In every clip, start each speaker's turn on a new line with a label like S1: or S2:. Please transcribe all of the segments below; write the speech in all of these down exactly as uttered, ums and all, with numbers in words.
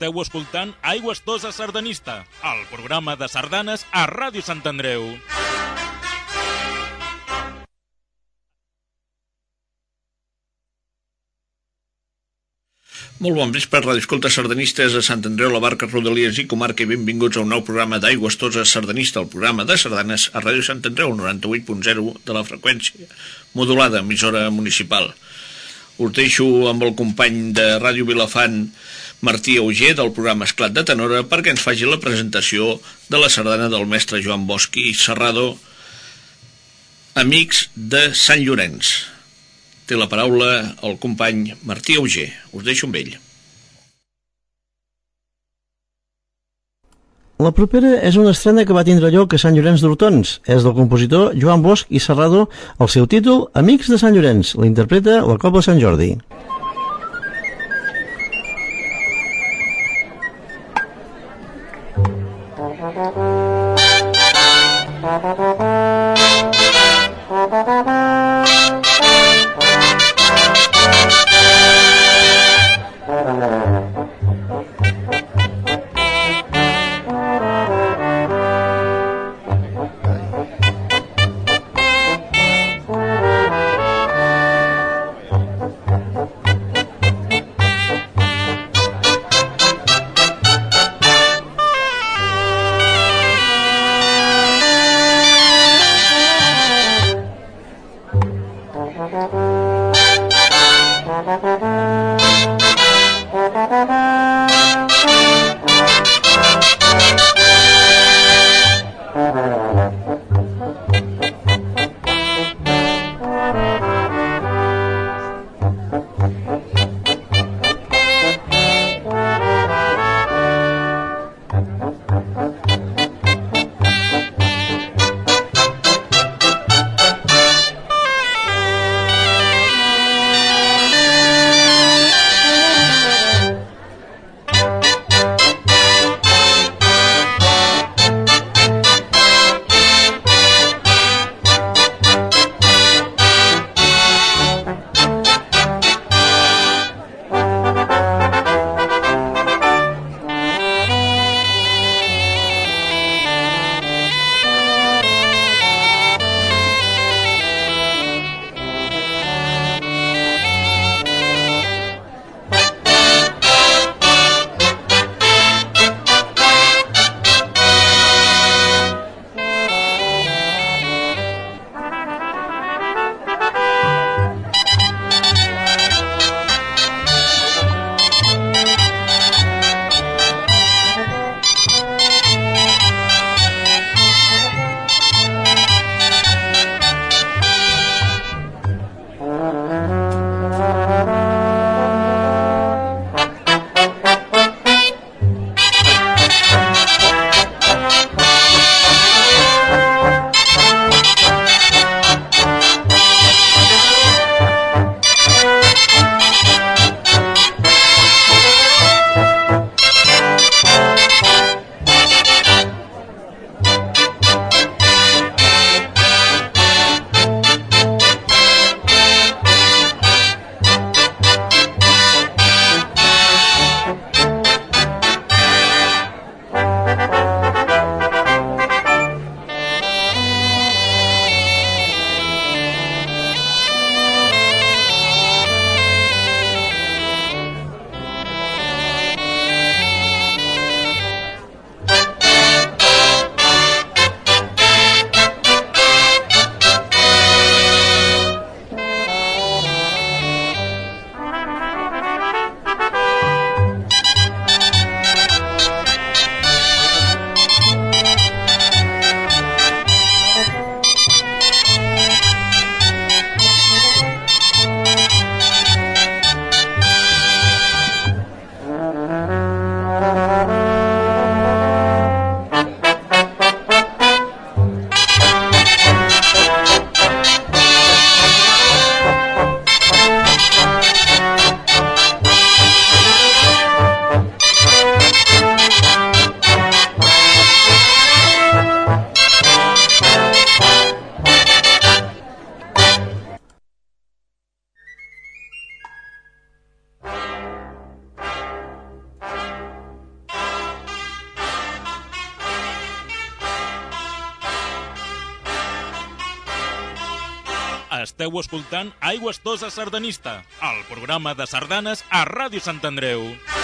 S1: Esteu escoltant Aigües Tosa Sardanista, el programa de sardanes a Ràdio Sant Andreu.
S2: Molt bon vespre, radioescoltes sardanistes a Sant Andreu, la Barca, Rodalies i Comarca, i benvinguts a un nou programa d'Aigües Tosa Sardanista, el programa de sardanes a Ràdio Sant Andreu, el noranta-vuit punt zero de la freqüència modulada, emissora municipal. Us deixo amb el company de Ràdio Vilafant, Martí Auger, del programa Esclat de Tenora, perquè ens faci la presentació de la sardana del mestre Joan Bosch i Serrado, Amics de Sant Llorenç. Té la paraula el company Martí Auger. Us deixo amb ell.
S3: La propera és una estrena que va tindre lloc a Sant Llorenç d'Hortons. És del compositor Joan Bosch i Serrado. El seu títol, Amics de Sant Llorenç. L'interpreta la Cobla Sant Jordi.
S1: Esteu escoltant Aigües Tosa Sardanista, el programa de sardanes a Ràdio Sant Andreu.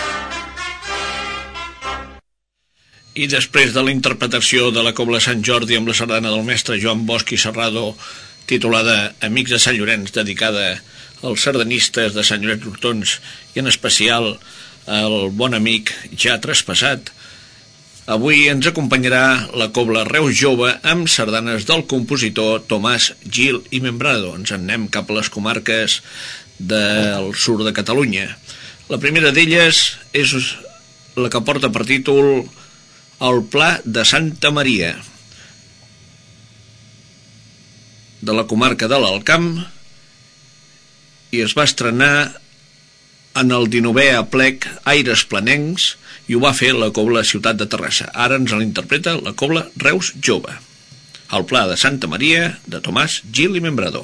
S2: I després de la interpretació de la Cobla Sant Jordi amb la sardana del mestre Joan Bosch i Serrado, titulada Amics de Sant Llorenç, dedicada als sardanistes de Sant Llorenç d'Hortons i en especial al bon amic ja traspassat, avui ens acompanyarà la Cobla Reus Jove amb sardanes del compositor Tomàs Gil i Membrado. Ens en anem cap a les comarques del sud de Catalunya. La primera d'elles és la que porta per títol El Pla de Santa Maria, de la comarca de l'Alt Camp, i es va estrenar en el dinovè aplec Aires Planencs i ho va fer la Cobla Ciutat de Terrassa. Ara ens l'interpreta la Cobla Reus Jove. El Pla de Santa Maria, de Tomàs Gil i Membrado.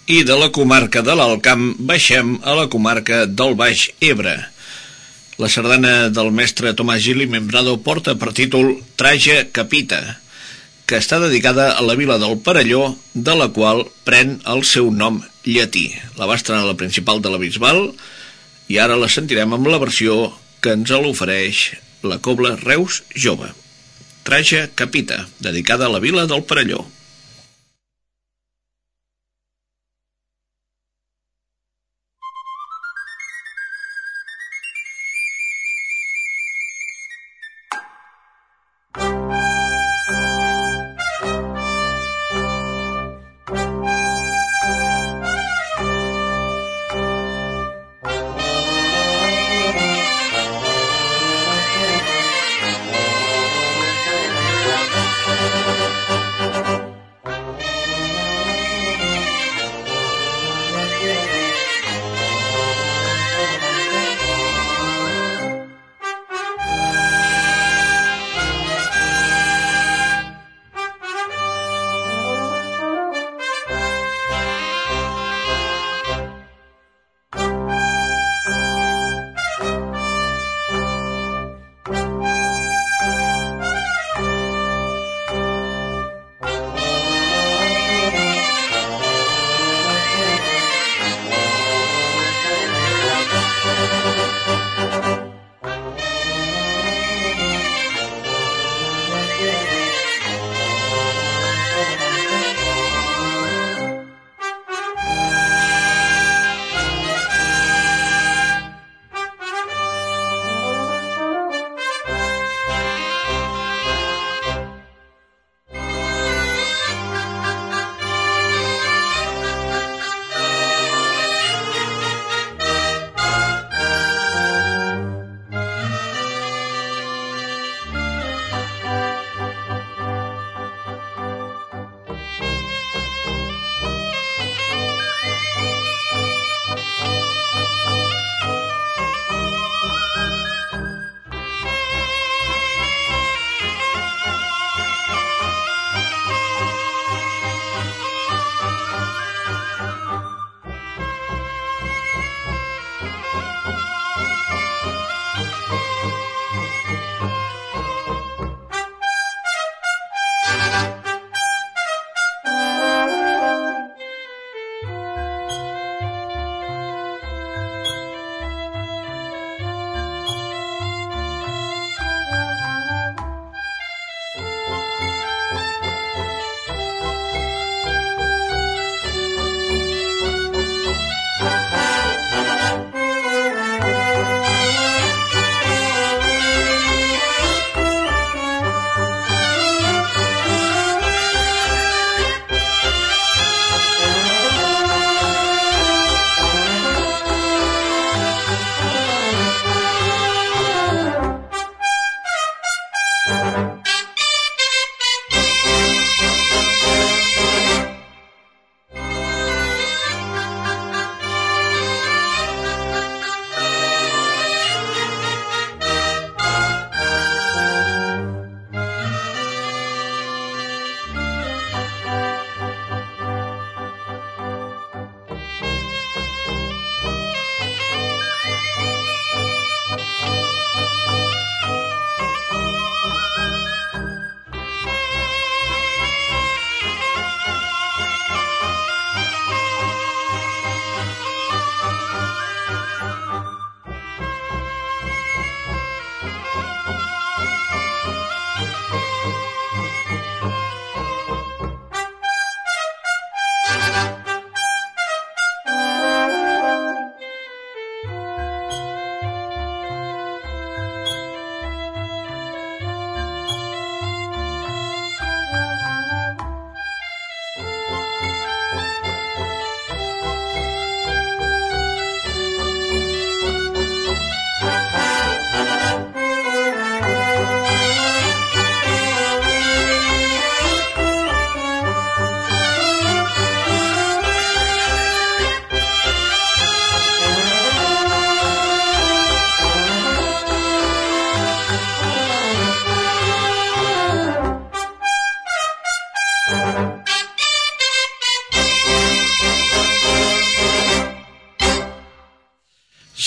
S2: I de la comarca de l'Alt Camp baixem a la comarca del Baix Ebre. La sardana del mestre Tomàs Gili Membrado porta per títol Traja Capita, que està dedicada a la vila del Perelló, de la qual pren el seu nom llatí. La va estrenar a la Principal de la Bisbal i ara la sentirem amb la versió que ens l'ofereix la Cobla Reus Jove. Traja Capita, dedicada a la vila del Perelló.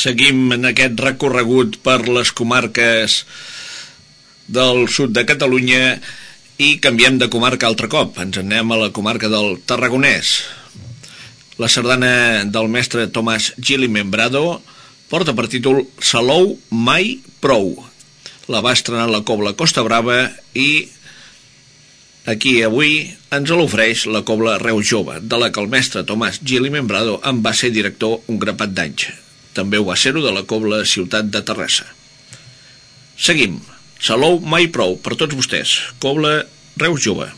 S2: Seguim en aquest recorregut per les comarques del sud de Catalunya i canviem de comarca altre cop. Ens anem a la comarca del Tarragonès. La sardana del mestre Tomàs Gili Membrado porta per títol Salou mai prou. La va estrenar la Cobla Costa Brava i aquí avui ens l'ofereix la Cobla Reus Jove, de la que el mestre Tomàs Gili Membrado en va ser director un grapat d'anys. També ho va ser-ho de la Cobla Ciutat de Terrassa. Seguim. Salou mai prou per tots vostès. Cobla Reus Jove.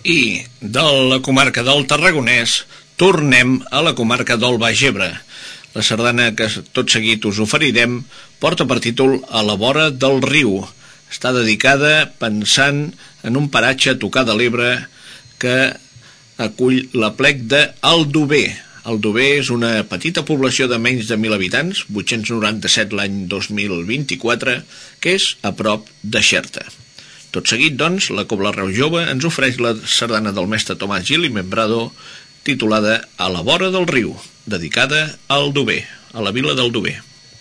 S2: I de la comarca del Tarragonès tornem a la comarca del Baix Ebre. La sardana que tot seguit us oferirem porta per títol A la vora del riu. Està dedicada pensant en un paratge a tocar de l'Ebre que acull l'aplec d'Aldover. Aldover és una petita població de menys de mil habitants, vuit-cents noranta-set l'any dos mil vint-i-quatre, que és a prop de Xerta. Tot seguit, doncs, la Cobla Reu Jove ens ofereix la sardana del mestre Tomàs Gil i Membrado, titulada A la vora del riu, dedicada a Aldover, a la vila d'Aldover.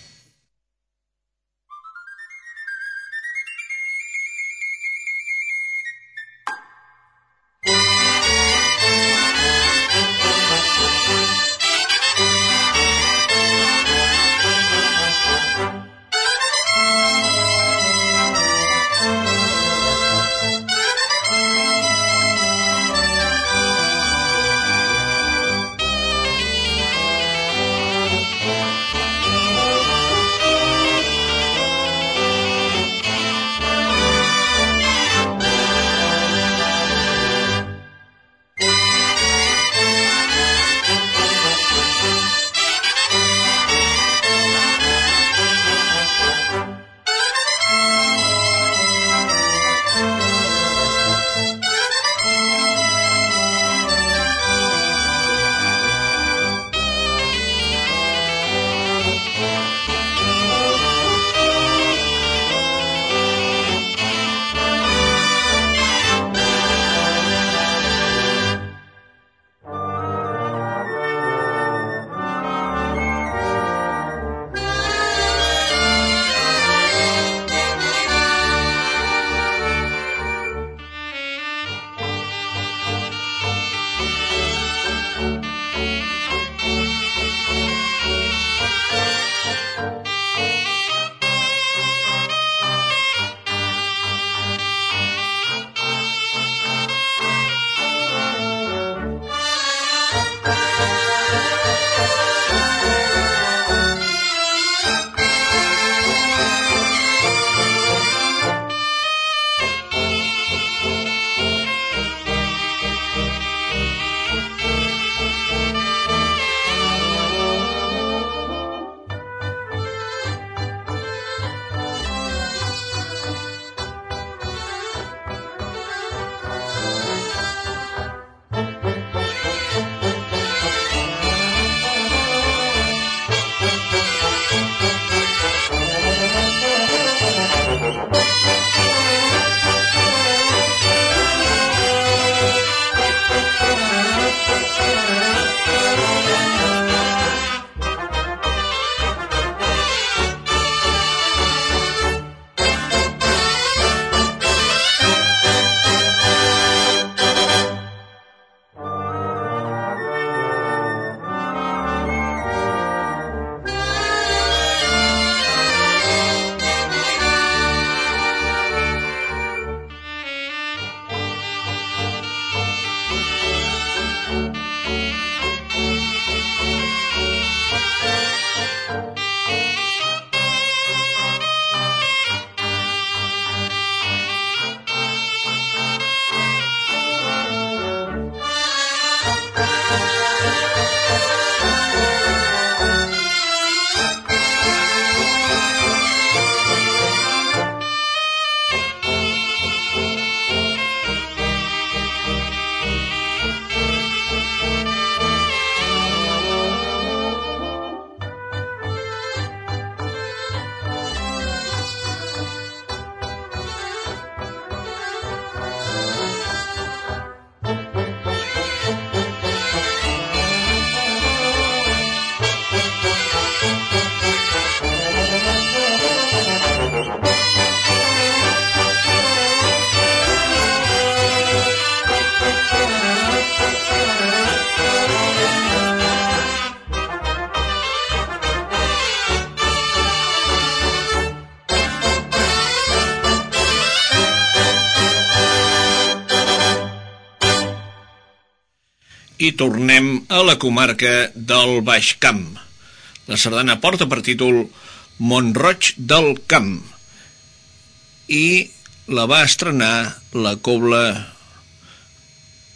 S2: i tornem a la comarca del Baix Camp. La sardana porta per títol Mont-roig del Camp i la va estrenar la Cobla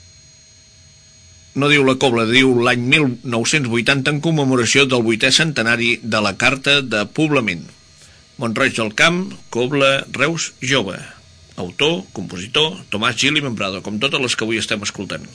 S2: no diu la cobla, diu l'any mil nou-cents vuitanta en commemoració del vuitè centenari de la Carta de Poblament. Mont-roig del Camp, cobla Reus jove. Autor, compositor, Tomàs Gil i Membrado, com totes les que avui estem escoltant.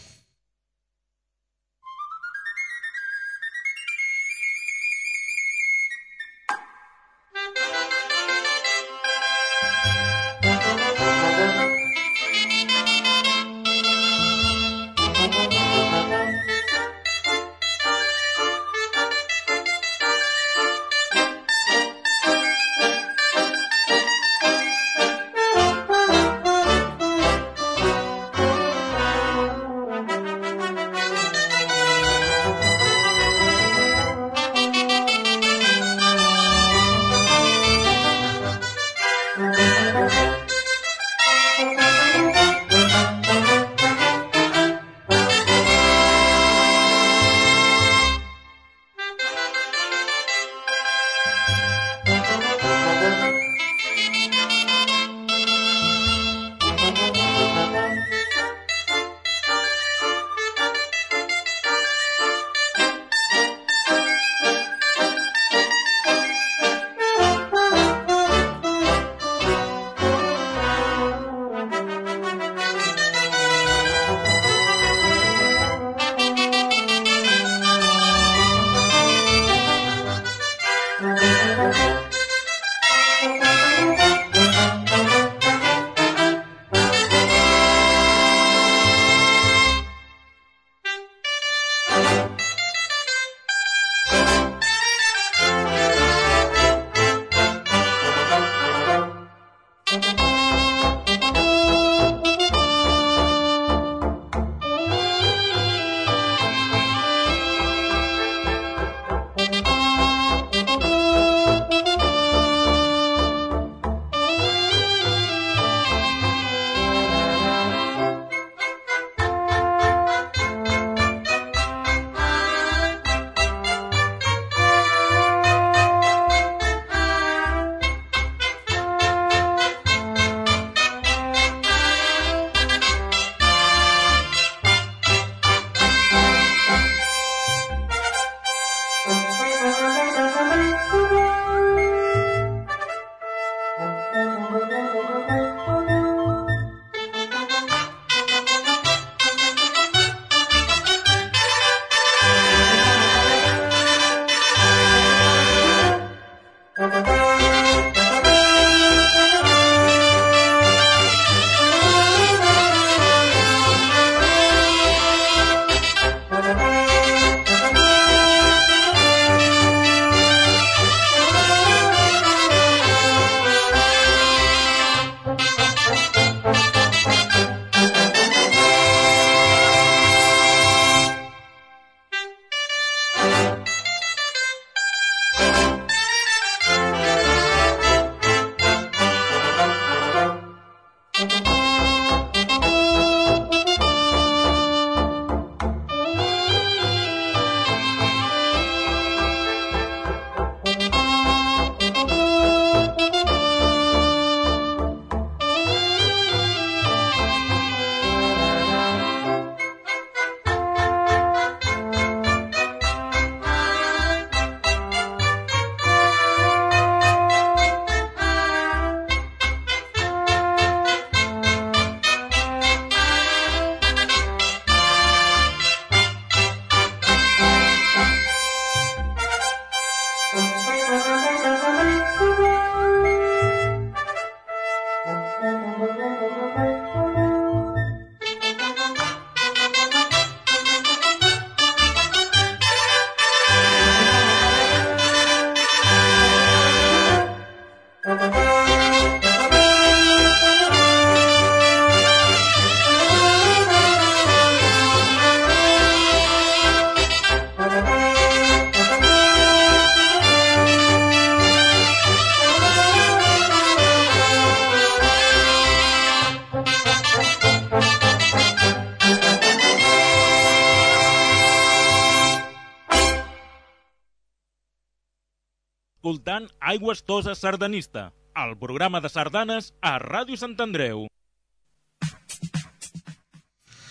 S1: escoltant Aigües Toses Sardanista, el programa de sardanes a Ràdio Sant Andreu.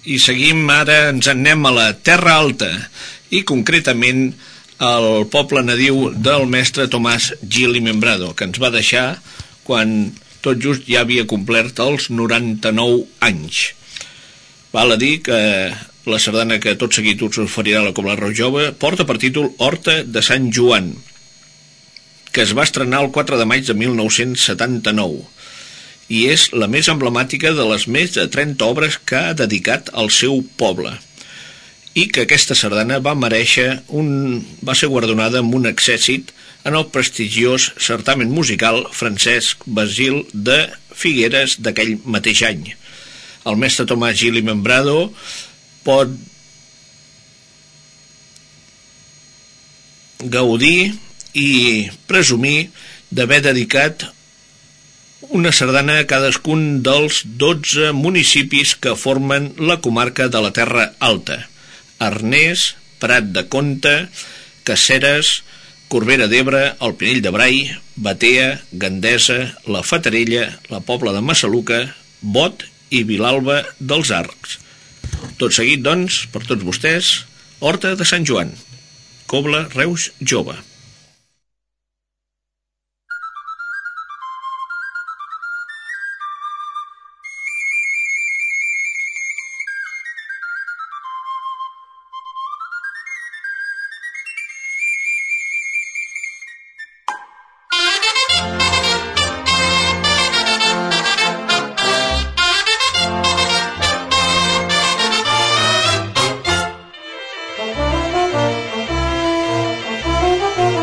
S2: I seguim, ara ens en anem a la Terra Alta, i concretament al poble nadiu del mestre Tomàs Gil i Membrado, que ens va deixar quan tot just ja havia complert els noranta-nou anys. Val a dir que la sardana que tot seguit us oferirà la Cobla Reu Jove porta per títol Horta de Sant Joan, que es va estrenar el quatre de maig de mil nou-cents setanta-nou, i és la més emblemàtica de les més de trenta obres que ha dedicat al seu poble, i que aquesta sardana va mereixer un... va ser guardonada amb un accèssit en el prestigiós certamen musical Francesc Basil de Figueres d'aquell mateix any. El mestre Tomàs Gil i Membrado pot gaudir i presumir d'haver dedicat una sardana a cadascun dels dotze municipis que formen la comarca de la Terra Alta: Arnés, Prat de Comte, Caceres, Corbera d'Ebre, el Pinell de Brai, Batea, Gandesa, la Fatarella, la Pobla de Massaluca, Bot i Vilalba dels Arcs. Tot seguit, doncs, per tots vostès, Horta de Sant Joan, Cobla Reus Jove.
S4: Thank you.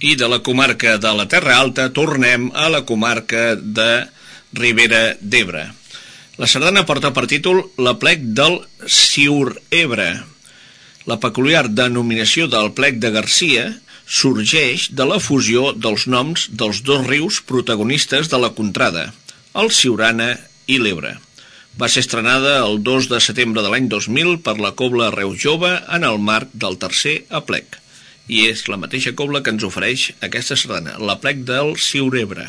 S2: I de la comarca de la Terra Alta tornem a la comarca de Ribera d'Ebre. La sardana porta per títol l'Aplec del Ciur-Ebre. La peculiar denominació del plec de Garcia sorgeix de la fusió dels noms dels dos rius protagonistes de la contrada, el Siurana i l'Ebre. Va ser estrenada el dos de setembre de l'any dos mil per la Cobla Reus Jove en el marc del tercer aplec. I és la mateixa cobla que ens ofereix aquesta sardana, l'Aplec del Ciur-Ebre.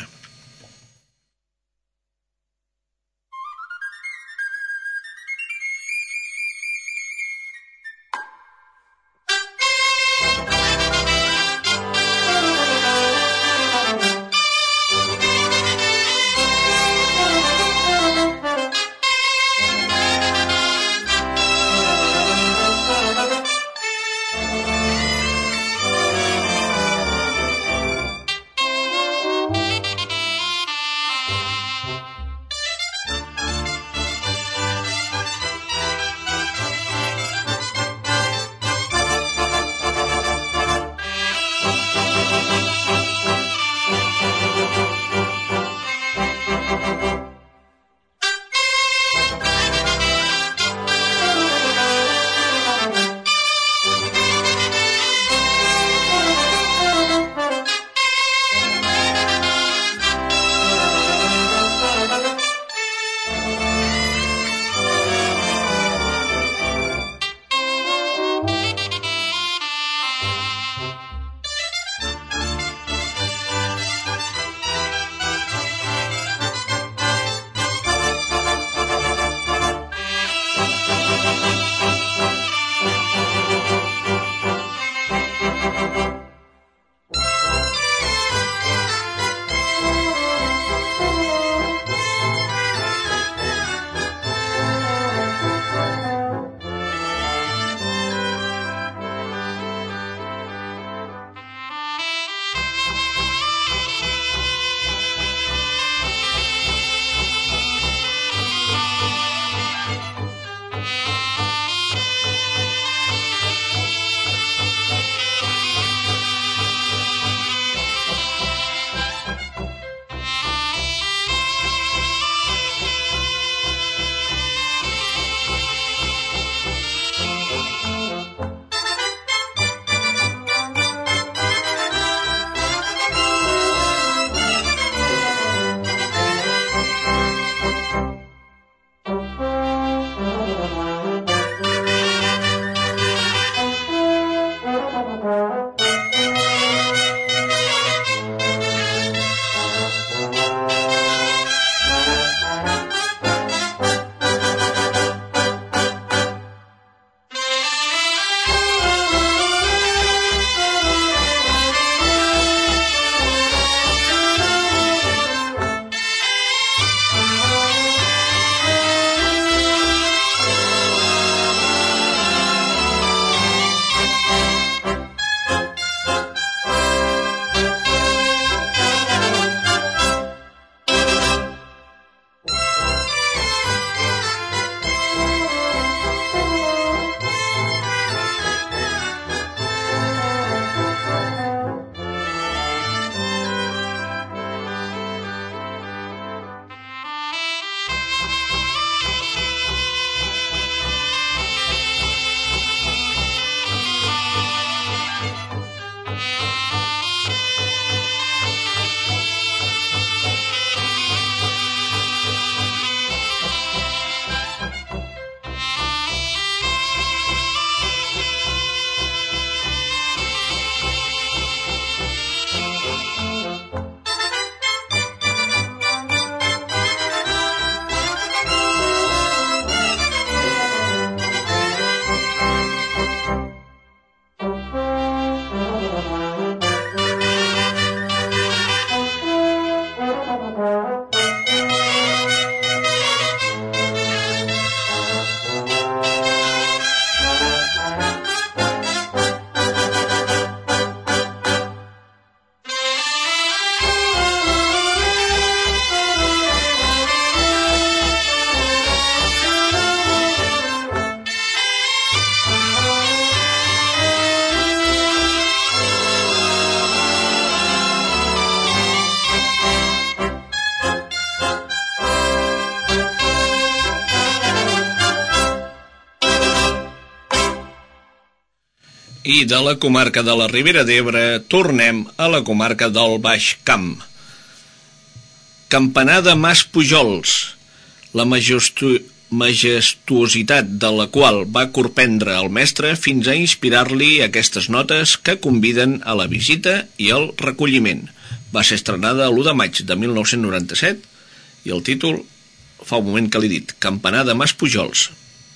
S2: I de la comarca de la Ribera d'Ebre tornem a la comarca del Baix Camp. Campanar de Mas Pujols, la majestu... majestuositat de la qual va corprendre el mestre fins a inspirar-li aquestes notes que conviden a la visita i al recolliment. Va ser estrenada l'u de maig de mil nou-cents noranta-set i el títol, fa un moment que l'he dit, Campanar de Mas Pujols.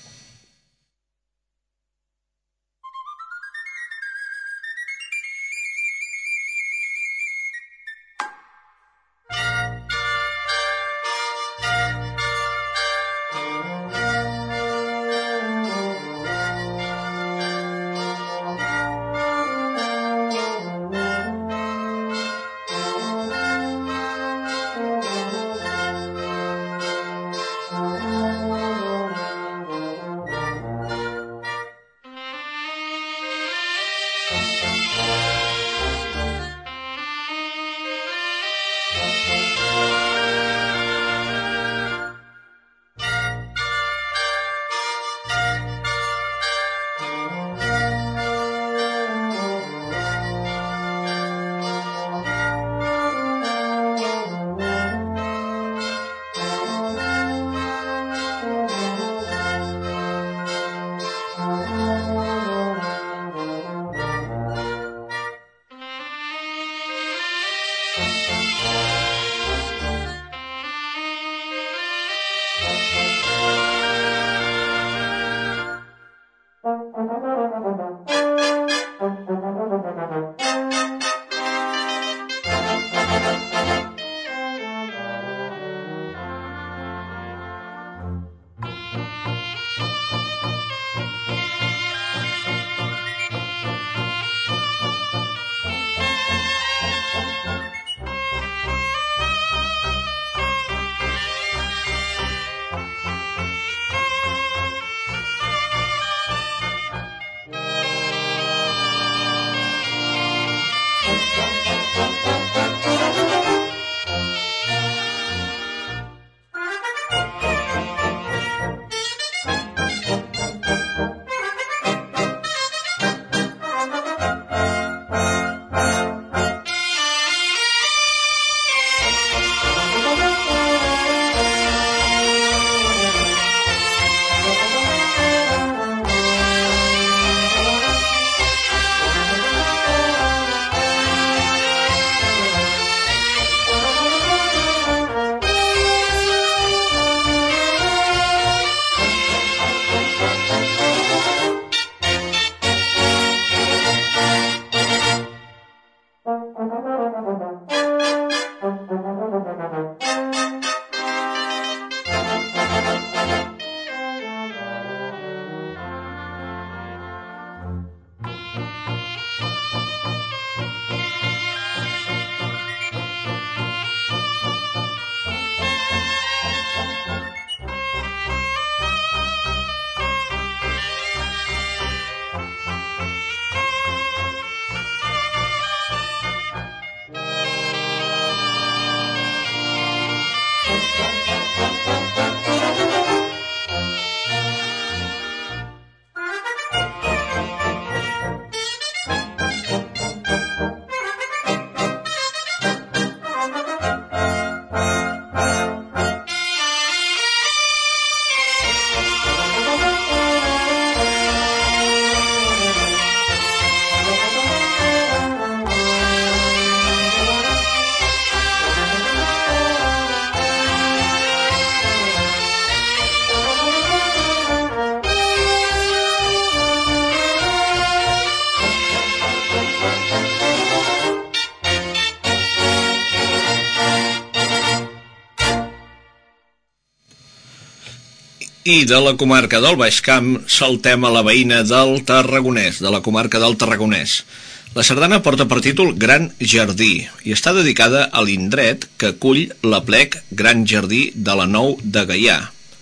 S2: I de la comarca del Baix Camp saltem a la veïna del Tarragonès, de la comarca del Tarragonès. La sardana porta per títol Gran Jardí i està dedicada a l'indret que acull l'aplec Gran Jardí de la Nou de Gaià.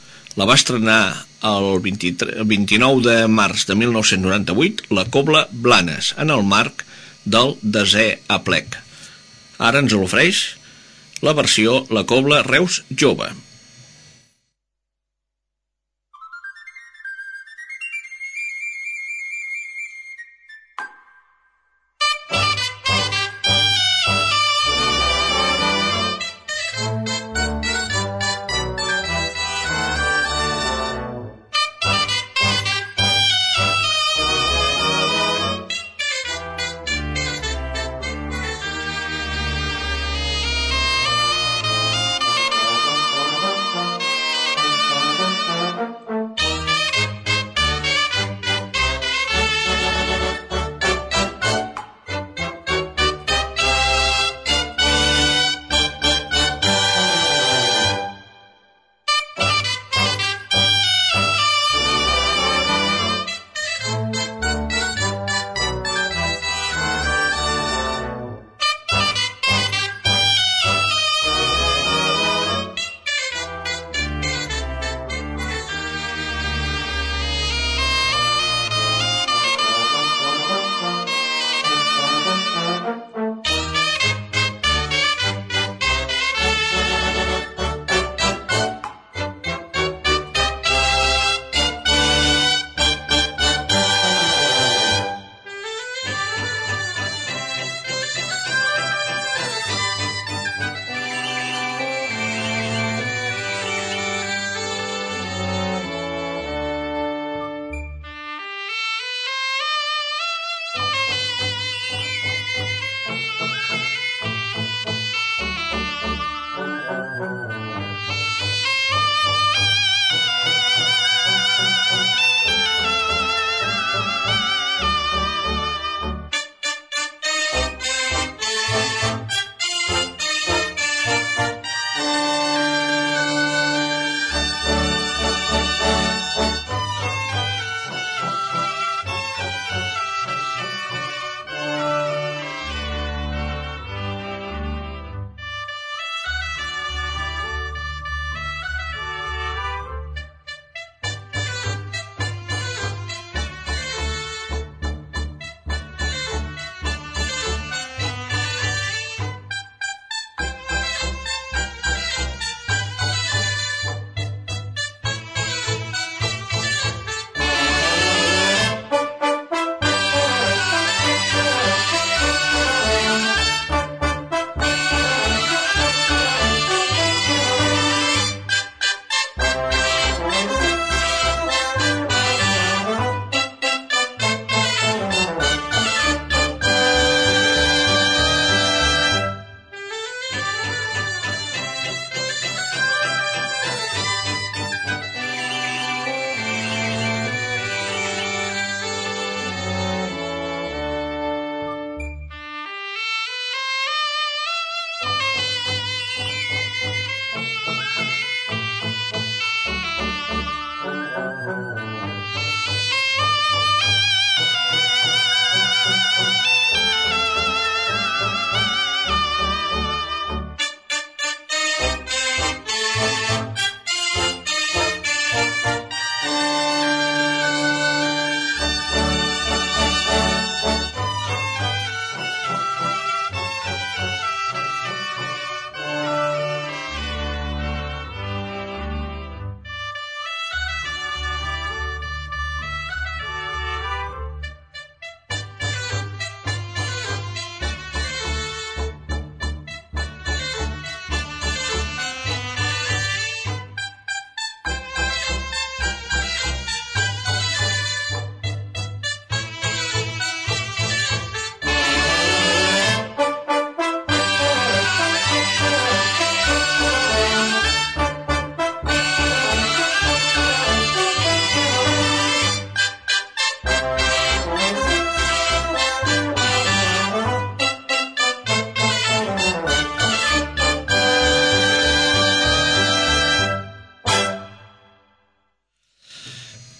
S2: La va estrenar el vint-i-nou de març de mil nou-cents noranta-vuit la Cobla Blanes en el marc del desè aplec. Ara ens l'ofereix la versió La Cobla Reus Jove.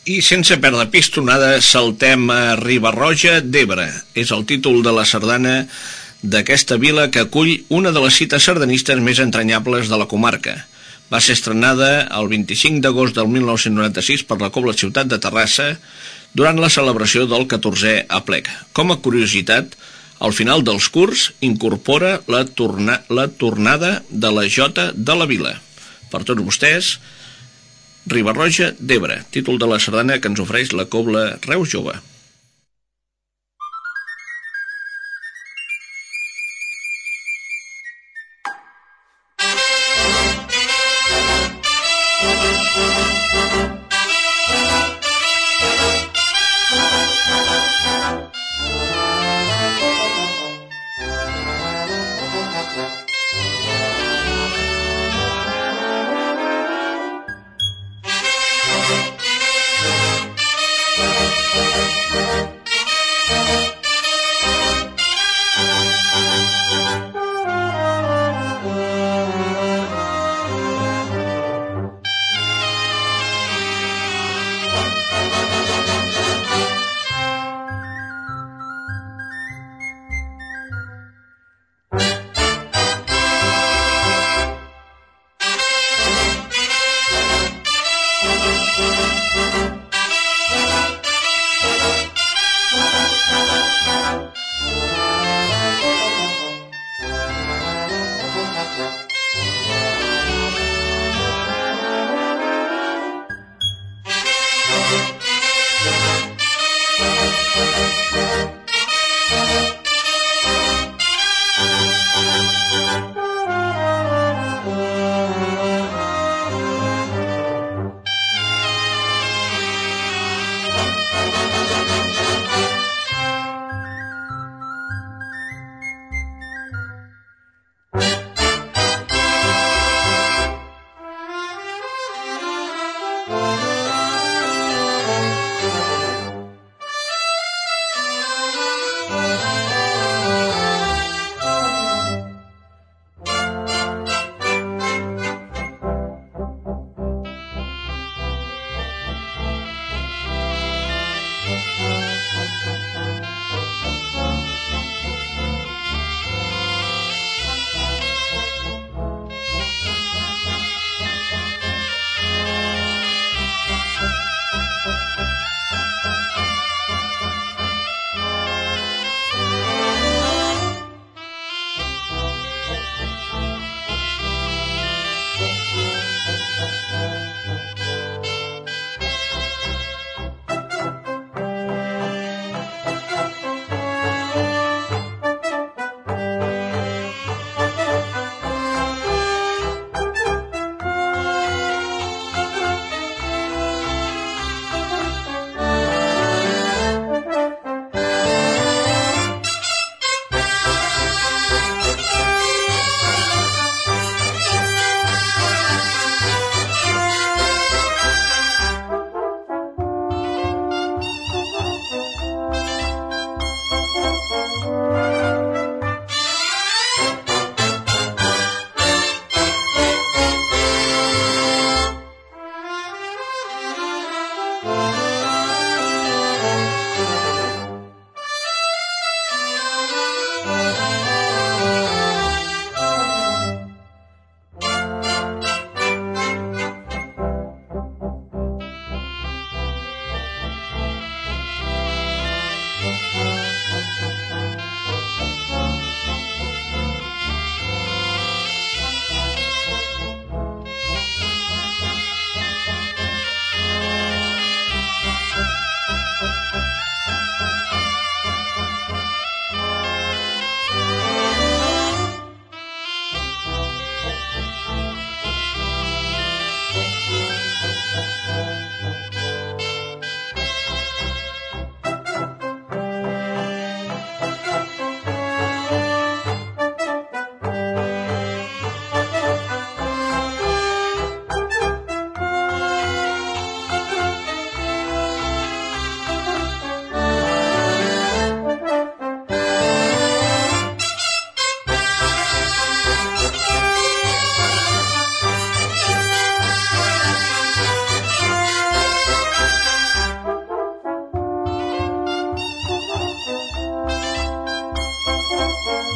S2: I sense perdre pistonada, saltem a Riba-roja d'Ebre. És el títol de la sardana d'aquesta vila que acull una de les cites sardanistes més entranyables de la comarca. Va ser estrenada el vint-i-cinc d'agost del mil nou-cents noranta-sis per la Cobla Ciutat de Terrassa durant la celebració del catorzè aplec. Com a curiositat, al final dels curs incorpora la, torna, la tornada de la jota de la vila. Per tots vostès, Riba-roja d'Ebre, títol de la sardana que ens ofereix la Cobla Reus Jove.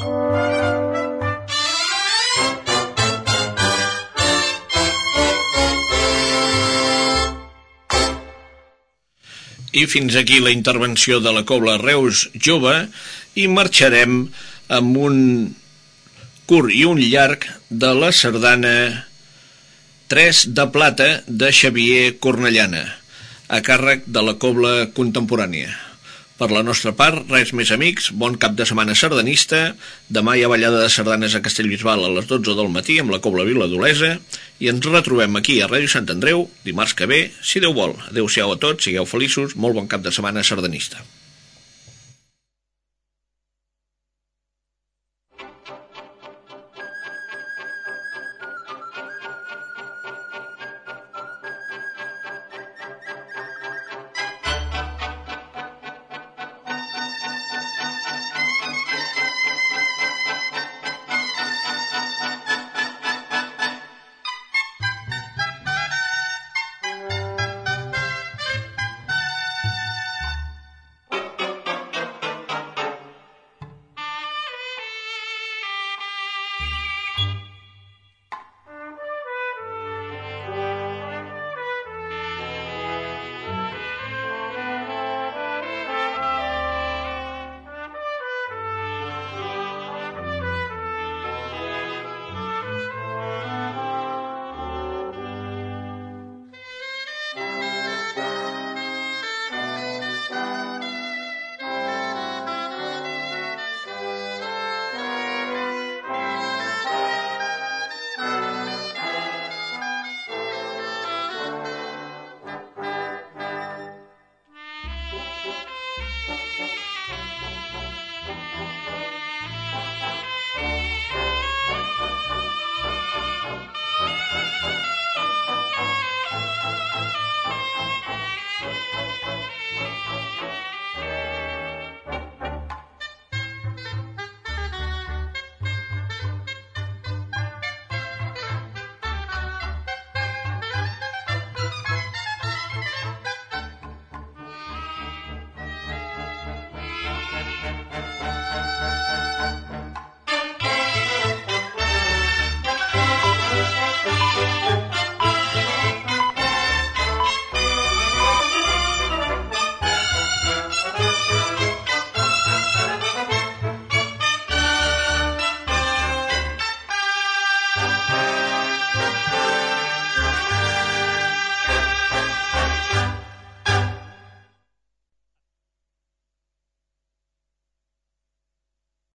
S2: I fins aquí la intervenció de la Cobla Reus Jove i marxarem amb un curt i un llarg de la sardana Tres de Plata de Xavier Cornellana, a càrrec de la Cobla Contemporània. Per la nostra part, res més, amics, bon cap de setmana sardanista. Demà hi ha ballada de sardanes a Castellbisbal a les dotze del matí amb la Cobla Viladolesa i ens retrobem aquí a Ràdio Sant Andreu dimarts que ve, si Déu vol. Adéu-siau a tots, sigueu feliços, molt bon cap de setmana sardanista.